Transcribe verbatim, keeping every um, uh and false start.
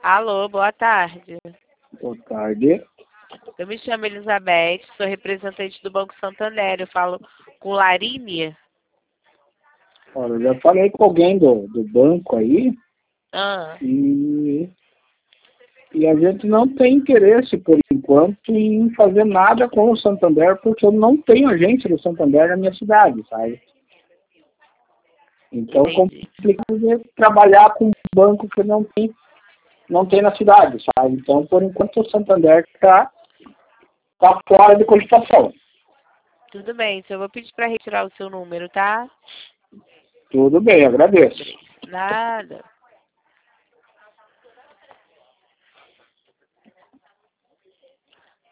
Alô, boa tarde. Boa tarde. Eu me chamo Elizabeth, sou representante do Banco Santander. Eu falo com Larínia. Olha, eu já falei com alguém do, do banco aí Ah, e, e a gente não tem interesse, por enquanto, em fazer nada com o Santander, porque eu não tenho agência do Santander na minha cidade, sabe? Então, é entendi. complicado trabalhar com um banco que não tem, não tem na cidade, sabe? Então, por enquanto, o Santander está tá fora de cogitação. Tudo bem, então eu vou pedir para retirar o seu número, tá? Tudo bem, agradeço. Nada.